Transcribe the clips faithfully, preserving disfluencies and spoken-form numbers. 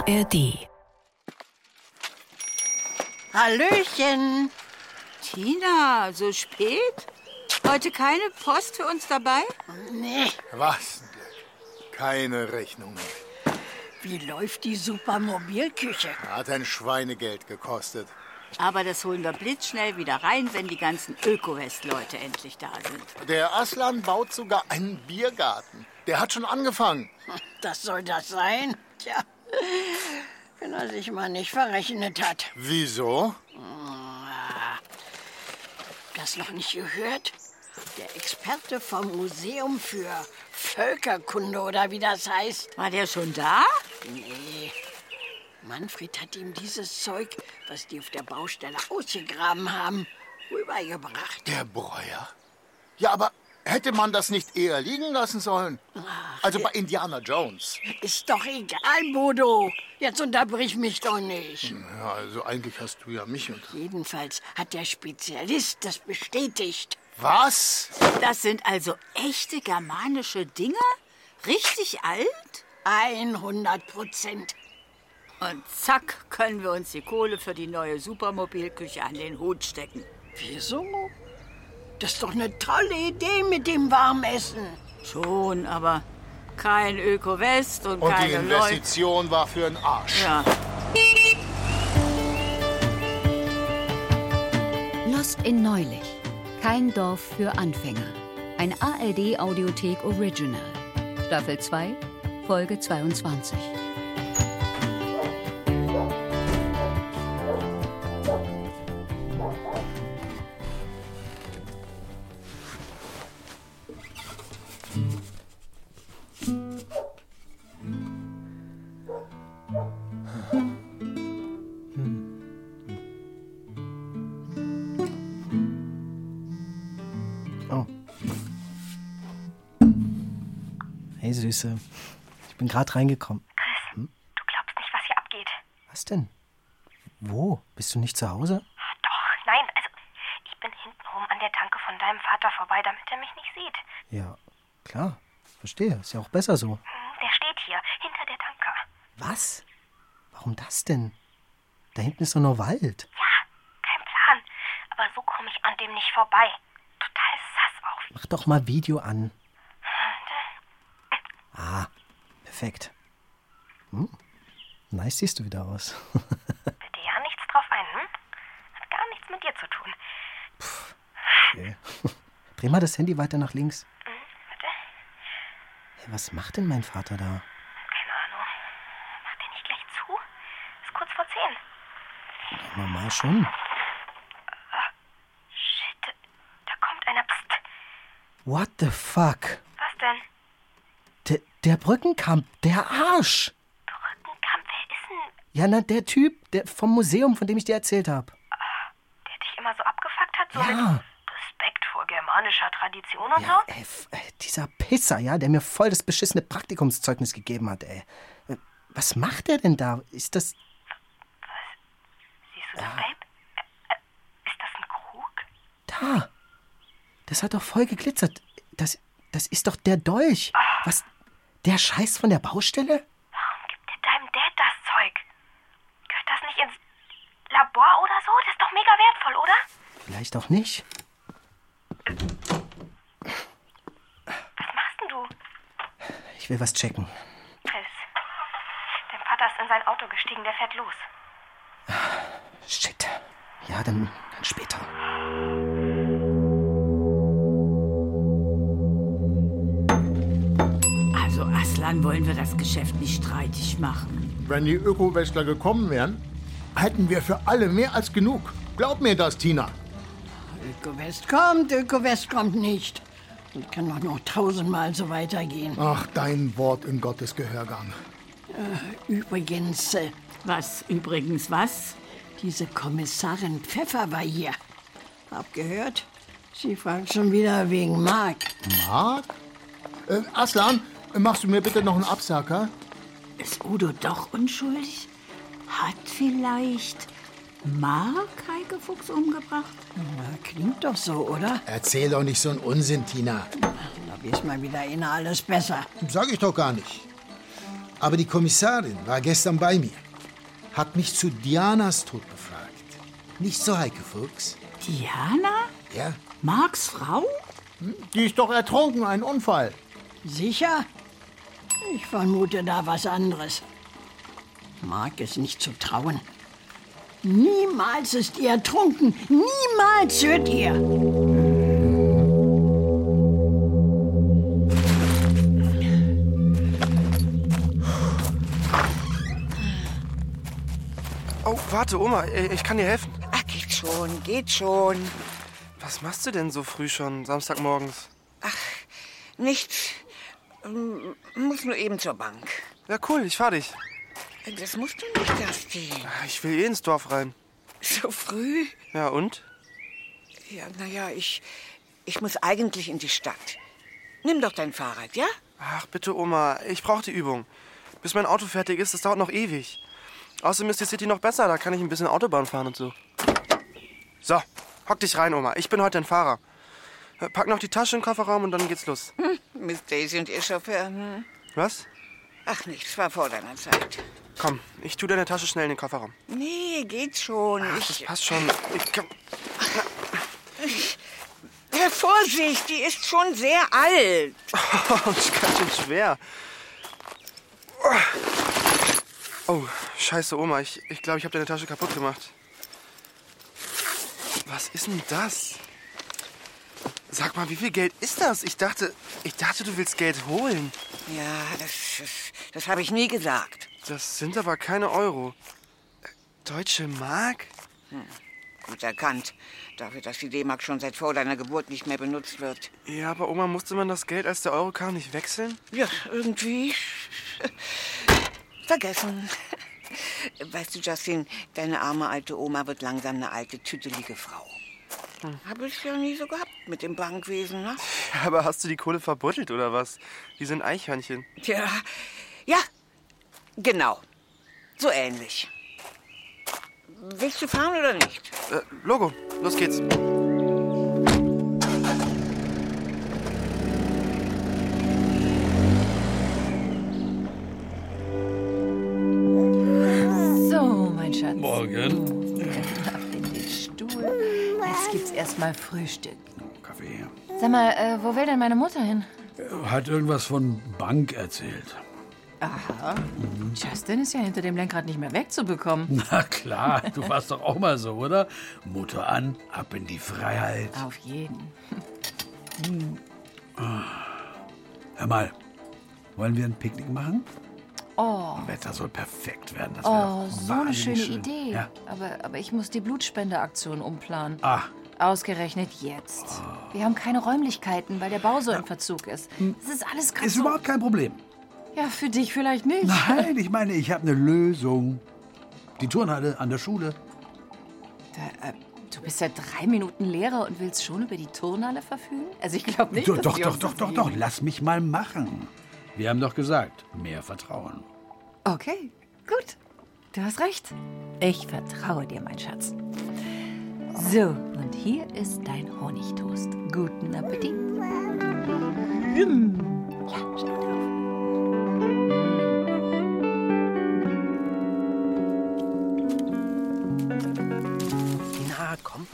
R D. Hallöchen. Tina, so spät? Heute keine Post für uns dabei? Nee. Was ein Glück. Keine Rechnung mehr. Wie läuft die Supermobilküche? Hat ein Schweinegeld gekostet. Aber das holen wir blitzschnell wieder rein, wenn die ganzen Öko-West-Leute endlich da sind. Der Aslan baut sogar einen Biergarten. Der hat schon angefangen. Das soll das sein? Tja, wenn er sich mal nicht verrechnet hat. Wieso? Das noch nicht gehört? Der Experte vom Museum für Völkerkunde oder wie das heißt. War der schon da? Nee. Manfred hat ihm dieses Zeug, was die auf der Baustelle ausgegraben haben, rübergebracht. Der Breuer? Ja, aber hätte man das nicht eher liegen lassen sollen? Ach, also bei Indiana Jones. Ist doch egal, Bodo. Jetzt unterbrich mich doch nicht. Ja, also eigentlich hast du ja mich unter... Jedenfalls hat der Spezialist das bestätigt. Was? Das sind also echte germanische Dinger? Richtig alt? hundert Prozent. Und zack, können wir uns die Kohle für die neue Supermobilküche an den Hut stecken. Wieso? Das ist doch eine tolle Idee mit dem Warmessen. Schon, aber kein Öko-West und, und keine die Investition Leu- war für den Arsch. Ja. Lost in Neulich. Kein Dorf für Anfänger. Ein A R D-Audiothek Original. Staffel zwei, Folge zweiundzwanzig. Hey, Süße. Ich bin gerade reingekommen. Chris, hm? Du glaubst nicht, was hier abgeht. Was denn? Wo? Bist du nicht zu Hause? Doch, nein, also ich bin hintenrum an der Tanke von deinem Vater vorbei, damit er mich nicht sieht. Ja, klar. Verstehe. Ist ja auch besser so. Der steht hier, hinter der Tanke. Was? Warum das denn? Da hinten ist doch nur Wald. Ja, kein Plan. Aber so komme ich an dem nicht vorbei. Total sass auch. Mach doch mal Video an. Ah, perfekt. Hm. Nice siehst du wieder aus. Bitte ja nichts drauf ein, hm? Hat gar nichts mit dir zu tun. Puh, okay. Dreh mal das Handy weiter nach links. Hm, bitte? Hey, was macht denn mein Vater da? Keine Ahnung. Macht der nicht gleich zu? Ist kurz vor zehn. Ja, normal schon. Oh, shit, da kommt einer. Psst. What the fuck? Was denn? Der, der Brückenkamp, der Arsch. Brückenkamp, wer ist denn? Ja, na, der Typ der vom Museum, von dem ich dir erzählt habe. Der dich immer so abgefuckt hat, so ja. mit Respekt vor germanischer Tradition und ja, so? Ey, f- ey, dieser Pisser, ja, der mir voll das beschissene Praktikumszeugnis gegeben hat, ey. Was macht der denn da? Ist das... Was? Siehst du das, ja. Babe? Äh, ist das ein Krug? Da. Das hat doch voll geglitzert. Das, das ist doch der Dolch. Oh. Was... Der Scheiß von der Baustelle? Warum gibt dir deinem Dad das Zeug? Gehört das nicht ins Labor oder so? Das ist doch mega wertvoll, oder? Vielleicht auch nicht. Was machst denn du? Ich will was checken. Chris, dein Vater ist in sein Auto gestiegen, der fährt los. Shit. Ja, dann, dann später. Also Aslan, wollen wir das Geschäft nicht streitig machen. Wenn die Öko-Westler gekommen wären, hätten wir für alle mehr als genug. Glaub mir das, Tina. Öko-West kommt, Öko-West kommt nicht. Das kann doch noch tausendmal so weitergehen. Ach, dein Wort in Gottes Gehörgang. Äh, übrigens... Äh, was übrigens was? Diese Kommissarin Pfeffer war hier. Hab gehört, sie fragt schon wieder wegen Mark. Mark? Äh, Aslan, machst du mir bitte noch einen Absacker? Ist Udo doch unschuldig? Hat vielleicht Mark Heike Fuchs umgebracht? Na, klingt doch so, oder? Erzähl doch nicht so einen Unsinn, Tina. Da weiß mal wieder einer alles besser. Sag ich doch gar nicht. Aber die Kommissarin war gestern bei mir. Hat mich zu Dianas Tod befragt. Nicht so, Heike Fuchs? Diana? Ja. Marks Frau? Die ist doch ertrunken, ein Unfall. Sicher? Ich vermute da was anderes. Mark ist nicht zu trauen. Niemals ist ihr ertrunken. Niemals, hört ihr? Oh, warte, Oma, ich kann dir helfen. Ach, geht schon, geht schon. Was machst du denn so früh schon, Samstagmorgens? Ach, nichts. Ähm, Muss nur eben zur Bank. Ja, cool, ich fahr dich. Das musst du nicht, Justin. Ich will eh ins Dorf rein. So früh? Ja, und? Ja, naja, ich, ich muss eigentlich in die Stadt. Nimm doch dein Fahrrad, ja? Ach, bitte, Oma, ich brauche die Übung. Bis mein Auto fertig ist, das dauert noch ewig. Außerdem ist die City noch besser, da kann ich ein bisschen Autobahn fahren und so. So, hock dich rein, Oma. Ich bin heute dein Fahrer. Pack noch die Tasche in den Kofferraum und dann geht's los. Hm, Miss Daisy und ihr Chauffeur, hm? Was? Ach, nichts, war vor deiner Zeit. Komm, ich tu deine Tasche schnell in den Kofferraum. Nee, geht schon. Ach, ich, das passt schon. Ich, komm. Äh, Vorsicht, die ist schon sehr alt. Oh, das ist ganz schön schwer. Oh, scheiße, Oma. Ich glaube, ich, glaub, ich habe deine Tasche kaputt gemacht. Was ist denn das? Sag mal, wie viel Geld ist das? Ich dachte, ich dachte, du willst Geld holen. Ja, das, das, das habe ich nie gesagt. Das sind aber keine Euro. Deutsche Mark? Hm, gut erkannt. Dafür, dass die D-Mark schon seit vor deiner Geburt nicht mehr benutzt wird. Ja, aber Oma, musste man das Geld, als der Euro kam, nicht wechseln? Ja, irgendwie. Vergessen. Weißt du, Justin, deine arme alte Oma wird langsam eine alte, tüdelige Frau. Hm. Habe ich ja nie so gehabt mit dem Bankwesen, ne? Ja, aber hast du die Kohle verbuddelt oder was? Die sind Eichhörnchen. Ja, ja, genau. So ähnlich. Willst du fahren oder nicht? Äh, Logo, los geht's. So, mein Schatz. Morgen. Ab in den Stuhl. Jetzt gibt's erstmal Frühstück. Kaffee her. Sag mal, äh, wo will denn meine Mutter hin? Hat irgendwas von Bank erzählt. Aha. Mhm. Justin ist ja hinter dem Lenkrad nicht mehr wegzubekommen. Na klar, du warst doch auch mal so, oder? Motor an, ab in die Freiheit. Auf jeden. Hm. Hör mal, wollen wir ein Picknick machen? Oh. Das Wetter soll perfekt werden. Das Oh, so eine schöne schön. Idee. Ja. Aber, aber ich muss die Blutspendeaktion umplanen. Ah. Ausgerechnet jetzt. Oh. Wir haben keine Räumlichkeiten, weil der Bau so im Verzug ist. Das ist alles gerade Ist so... überhaupt kein Problem. Ja, für dich vielleicht nicht. Nein, ich meine, ich habe eine Lösung. Die Turnhalle an der Schule. Da, äh, du bist ja drei Minuten Lehrer und willst schon über die Turnhalle verfügen? Also ich glaube nicht, Doch, dass doch, die doch, uns doch, doch, sehen. doch, lass mich mal machen. Wir haben doch gesagt, mehr Vertrauen. Okay, gut. Du hast recht. Ich vertraue dir, mein Schatz. So, und hier ist dein Honigtoast. Guten Appetit. Mm. Ja, schau drauf. Na, komm.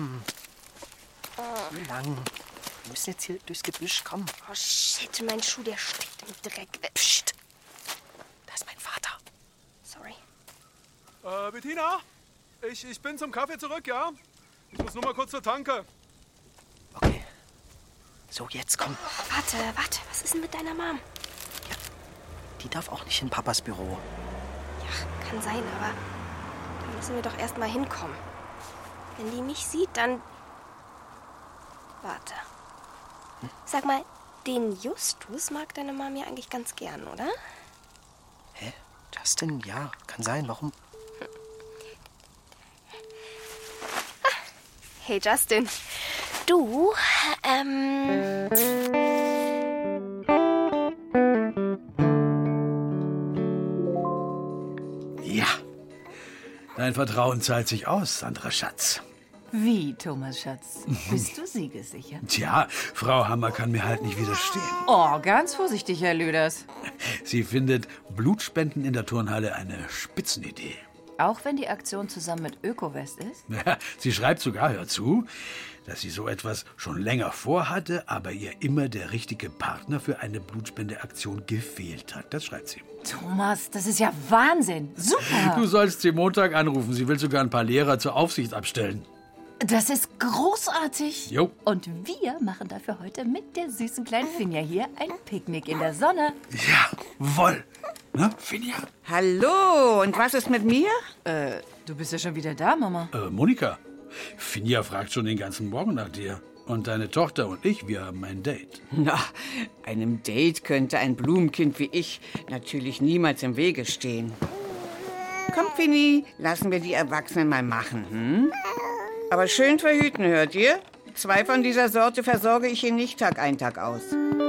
Lang. Wir müssen jetzt hier durchs Gebüsch kommen. Oh shit, mein Schuh, der steckt im Dreck. Psst. Da ist mein Vater. Sorry. Äh, Bettina? Ich, ich bin zum Kaffee zurück, ja? Ich muss nur mal kurz zur Tanke. Okay. So, jetzt komm. Warte, warte, was ist denn mit deiner Mom? Ja, die darf auch nicht in Papas Büro. Ja, kann sein, aber da müssen wir doch erst mal hinkommen. Wenn die mich sieht, dann... Warte. Hm? Sag mal, den Justus mag deine Mom ja eigentlich ganz gern, oder? Hä? Justin, ja, kann sein. Warum? Hey Justin, du, ähm... Ja, dein Vertrauen zahlt sich aus, Sandra Schatz. Wie, Thomas Schatz? Bist du siegessicher? Tja, Frau Hammer kann mir halt nicht widerstehen. Oh, ganz vorsichtig, Herr Lüders. Sie findet Blutspenden in der Turnhalle eine Spitzenidee. Auch wenn die Aktion zusammen mit Ökowest ist? Ja, sie schreibt sogar, hör zu, dass sie so etwas schon länger vorhatte, aber ihr immer der richtige Partner für eine Blutspendeaktion gefehlt hat. Das schreibt sie. Thomas, das ist ja Wahnsinn. Super. Du sollst sie Montag anrufen. Sie will sogar ein paar Lehrer zur Aufsicht abstellen. Das ist großartig. Jo. Und wir machen dafür heute mit der süßen kleinen Finja hier ein Picknick in der Sonne. Jawohl. Ne, Finja? Hallo, und was ist mit mir? Äh, du bist ja schon wieder da, Mama. Äh, Monika, Finja fragt schon den ganzen Morgen nach dir. Und deine Tochter und ich, wir haben ein Date. Na, einem Date könnte ein Blumenkind wie ich natürlich niemals im Wege stehen. Komm, Finny, lassen wir die Erwachsenen mal machen, hm? Aber schön verhüten, hört ihr? Zwei von dieser Sorte versorge ich hier nicht Tag ein, Tag aus.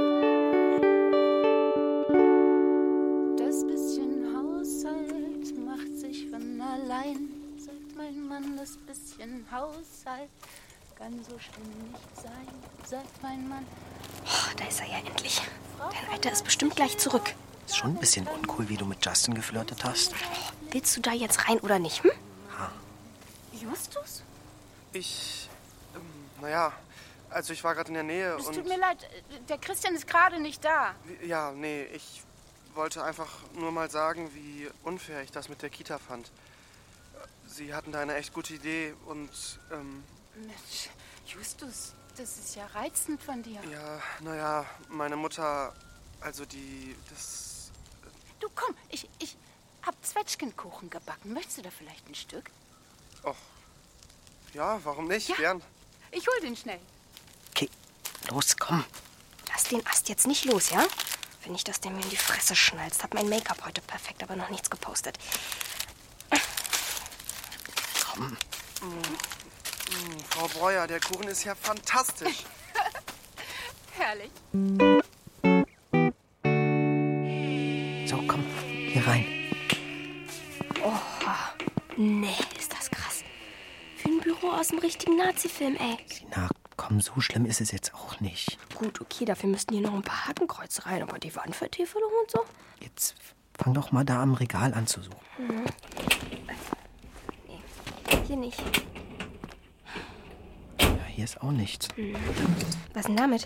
Das bisschen Haushalt macht sich von allein, sagt mein Mann, das bisschen Haushalt kann so schlimm nicht sein, sagt mein Mann. Oh, da ist er ja endlich. Dein Alter ist bestimmt gleich zurück. Ist schon ein bisschen uncool, wie du mit Justin geflirtet hast. Willst du da jetzt rein oder nicht, hm? Ha. Justus? Ich, ähm, naja, also ich war gerade in der Nähe Es und... tut mir leid, der Christian ist gerade nicht da. Ja, nee, ich wollte einfach nur mal sagen, wie unfair ich das mit der Kita fand. Sie hatten da eine echt gute Idee und, ähm... Mensch, Justus, das ist ja reizend von dir. Ja, naja, meine Mutter, also die, das... Du, komm, ich, ich hab Zwetschgenkuchen gebacken. Möchtest du da vielleicht ein Stück? Och, ja, warum nicht? Ja. Gern. Ich hol den schnell. Okay, los, komm. Lass den Ast jetzt nicht los, ja? Wenn nicht, dass der mir in die Fresse schnallst. Hab mein Make-up heute perfekt, aber noch nichts gepostet. Komm. Mm, mm, Frau Breuer, der Kuchen ist ja fantastisch. Herrlich. So, komm, hier rein. Oh, nee, ist das krass. Für ein Büro aus dem richtigen Nazi-Film, ey. Na, komm, so schlimm ist es jetzt auch nicht. Gut, okay, dafür müssten hier noch ein paar Hakenkreuze rein, aber die Wandvertäfelung und so? Jetzt fang doch mal da am Regal an zu suchen. Mhm. Nee, hier nicht. Ja, hier ist auch nichts. Mhm. Was denn damit?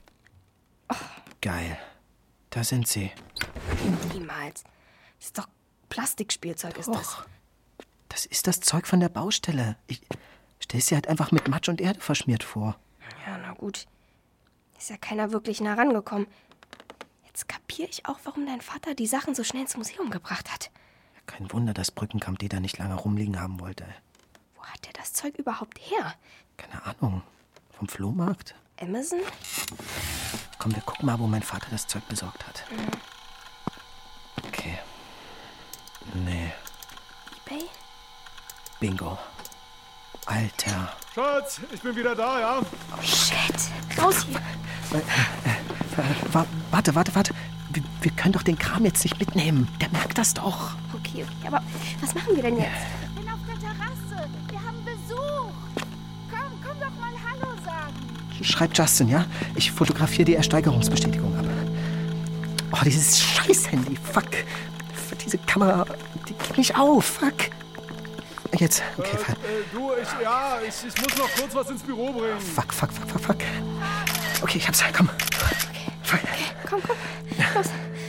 Geil. Da sind sie. Niemals. Das ist doch Plastikspielzeug, ist das. Das ist das Zeug von der Baustelle. Ich stell's dir halt einfach mit Matsch und Erde verschmiert vor. Ja, na gut. Ist ja keiner wirklich nah rangekommen. Jetzt kapiere ich auch, warum dein Vater die Sachen so schnell ins Museum gebracht hat. Kein Wunder, dass Brückenkamp die da nicht lange rumliegen haben wollte. Wo hat der das Zeug überhaupt her? Keine Ahnung. Vom Flohmarkt? Amazon? Komm, wir gucken mal, wo mein Vater das Zeug besorgt hat. Mhm. Okay. Nee. eBay? Bingo. Alter. Schatz, ich bin wieder da, ja? Oh, shit. Raus hier. Äh, äh, äh, wa- warte, warte, warte. Wir, wir können doch den Kram jetzt nicht mitnehmen. Der merkt das doch. Okay, okay. Aber was machen wir denn jetzt? Ich bin auf der Terrasse. Wir haben Besuch. Komm, komm doch mal Hallo sagen. Schreib Justin, ja? Ich fotografiere die Ersteigerungsbestätigung ab. Oh, dieses Scheiß-Handy. Fuck. Diese Kamera, die geht nicht auf. Fuck. Jetzt. Okay, Äh, äh, du, ich, ja, ich, ich muss noch kurz was ins Büro bringen. fuck, fuck, fuck, fuck, fuck. Okay, ich hab's. Komm. Fuck. Komm, komm. Los.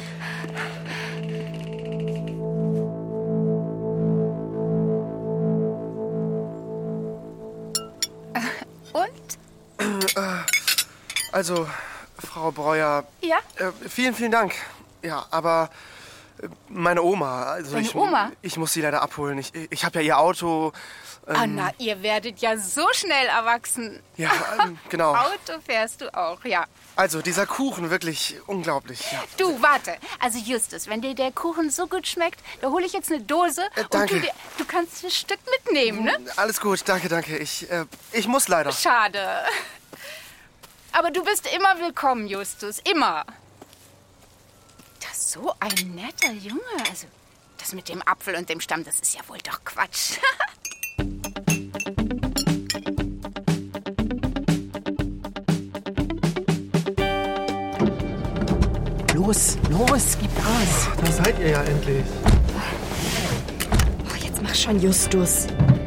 Und? Äh, also, Frau Breuer. Ja? Äh, vielen, vielen Dank. Ja, aber äh, meine Oma. Also Deine ich, Oma? Ich muss sie leider abholen. Ich, ich habe ja ihr Auto. Ähm, Anna, ihr werdet ja so schnell erwachsen. Ja, ähm, genau. Auto fährst du auch, ja. Also, dieser Kuchen, wirklich unglaublich. Ja. Du, warte. Also Justus, wenn dir der Kuchen so gut schmeckt, da hole ich jetzt eine Dose Äh, und danke. du, dir, du kannst ein Stück mitnehmen, ne? Alles gut, danke, danke. Ich, äh, ich muss leider. Schade. Aber du bist immer willkommen, Justus. Immer. Das ist so ein netter Junge. Also, das mit dem Apfel und dem Stamm, das ist ja wohl doch Quatsch. Los, los, gib Gas. Da seid ihr ja endlich. Oh, jetzt mach schon, Justus.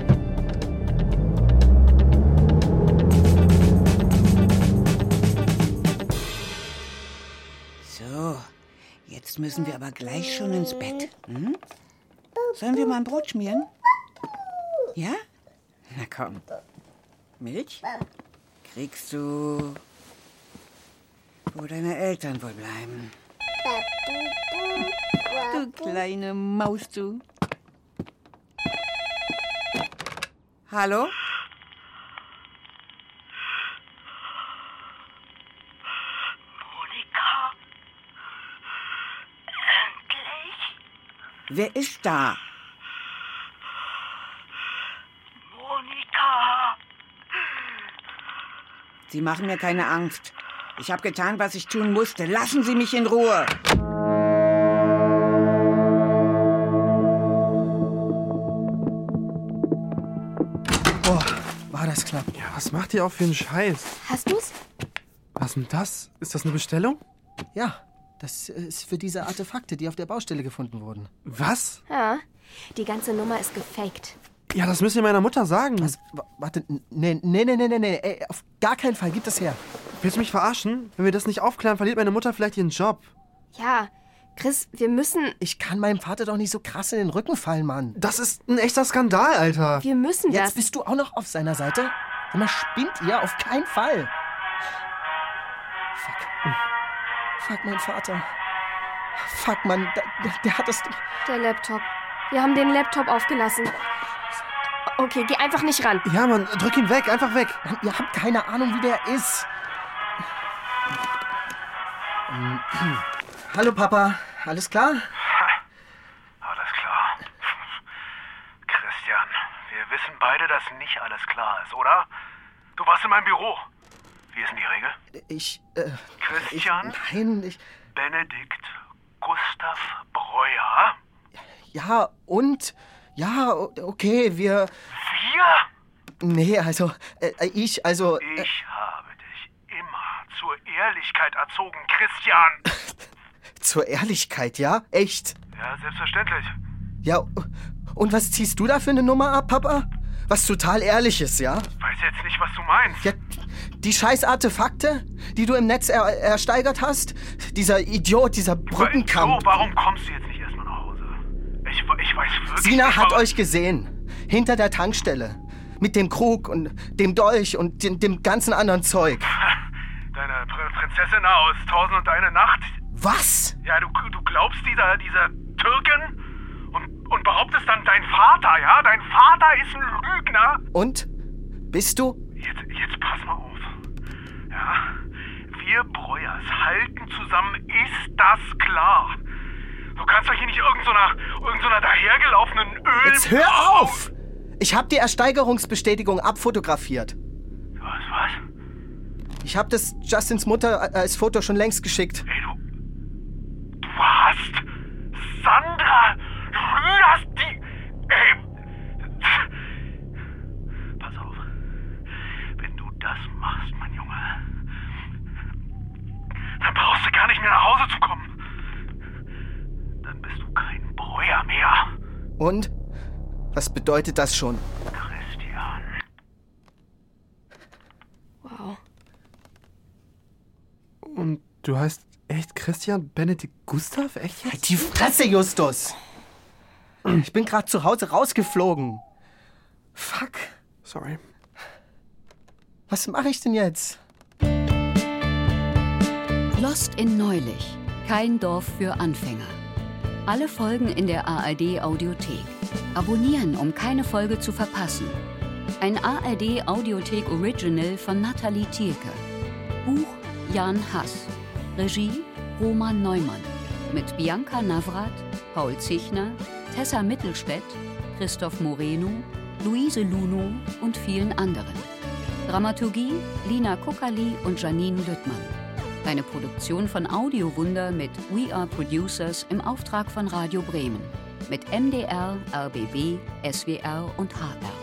So, jetzt müssen wir aber gleich schon ins Bett. Hm? Sollen wir mal ein Brot schmieren? Ja? Na komm. Milch? Kriegst du, wo deine Eltern wohl bleiben. Du kleine Maus, du. Hallo? Monika? Endlich? Wer ist da? Monika? Sie machen mir keine Angst. Ich habe getan, was ich tun musste. Lassen Sie mich in Ruhe. Boah, war das knapp. Ja, was macht ihr auch für einen Scheiß? Hast du's? Was ist denn das? Ist das eine Bestellung? Ja, das ist für diese Artefakte, die auf der Baustelle gefunden wurden. Was? Ja, die ganze Nummer ist gefaked. Ja, das müsst ihr meiner Mutter sagen. Was, warte, nee, nee, nee, nee, nee, nee, ey, auf gar keinen Fall, gib das her. Willst du mich verarschen? Wenn wir das nicht aufklären, verliert meine Mutter vielleicht ihren Job. Ja, Chris, wir müssen... Ich kann meinem Vater doch nicht so krass in den Rücken fallen, Mann. Das ist ein echter Skandal, Alter. Wir müssen das... Jetzt bist du auch noch auf seiner Seite? Sag mal, spinnt ihr? Auf keinen Fall. Fuck. Fuck, mein Vater. Fuck, Mann, der, der hat das... Der Laptop. Wir haben den Laptop aufgelassen. Okay, geh einfach nicht ran. Ja, Mann, drück ihn weg, einfach weg. Mann, ihr habt keine Ahnung, wie der ist. Hallo, Papa. Alles klar? Alles klar. Christian, wir wissen beide, dass nicht alles klar ist, oder? Du warst in meinem Büro. Wie ist denn die Regel? Ich, äh... Christian? Ich, nein, ich... Benedikt Gustav Breuer? Ja, und... Ja, okay, wir... Wir? Nee, also, äh, ich, also... Äh, ich habe dich immer zur Ehrlichkeit erzogen, Christian. Zur Ehrlichkeit, ja? Echt? Ja, selbstverständlich. Ja, und was ziehst du da für eine Nummer ab, Papa? Was total Ehrliches, ja? Weiß jetzt nicht, was du meinst. Ja, die scheiß Artefakte, die du im Netz er ersteigert hast? Dieser Idiot, dieser Brückenkampf. So, warum kommst du jetzt nicht erstmal nach Hause? Ich, ich weiß wirklich Sina nicht, hat warum... euch gesehen. Hinter der Tankstelle. Mit dem Krug und dem Dolch und dem, dem ganzen anderen Zeug. Deine Pr Prinzessin aus Tausend und eine Nacht. Was? Ja, du, du glaubst dieser, dieser Türken und, und behauptest dann dein Vater, ja? Dein Vater ist ein Lügner. Und? Bist du? Jetzt, jetzt pass mal auf. Ja? Wir Breuers halten zusammen, ist das klar? Du kannst doch hier nicht irgendeiner so irgend so dahergelaufenen Öl... Jetzt hör auf! Ich hab die Ersteigerungsbestätigung abfotografiert. Was, was? Ich hab das Justins Mutter als Foto schon längst geschickt. Ey, du... Du hast... Sandra Rührs die... Ey... Pass auf. Wenn du das machst, mein Junge... Dann brauchst du gar nicht mehr nach Hause zu kommen. Dann bist du kein Breuer mehr. Und? Was bedeutet das schon? Christian. Wow. Und du heißt echt Christian Benedikt Gustav? Echt jetzt? Halt die Fresse, Justus! Ich bin gerade zu Hause rausgeflogen. Fuck. Sorry. Was mache ich denn jetzt? Lost in Neulich. Kein Dorf für Anfänger. Alle Folgen in der A R D-Audiothek. Abonnieren, um keine Folge zu verpassen. Ein A R D-Audiothek-Original von Nathalie Thielke. Buch Jan Hass. Regie Roman Neumann. Mit Bianca Navrat, Paul Zichner, Tessa Mittelstädt, Christoph Moreno, Luise Luno und vielen anderen. Dramaturgie Lina Kuckerli und Janine Lüttmann. Eine Produktion von Audiowunder mit We Are Producers im Auftrag von Radio Bremen. Mit M D R, R B B, S W R und H R.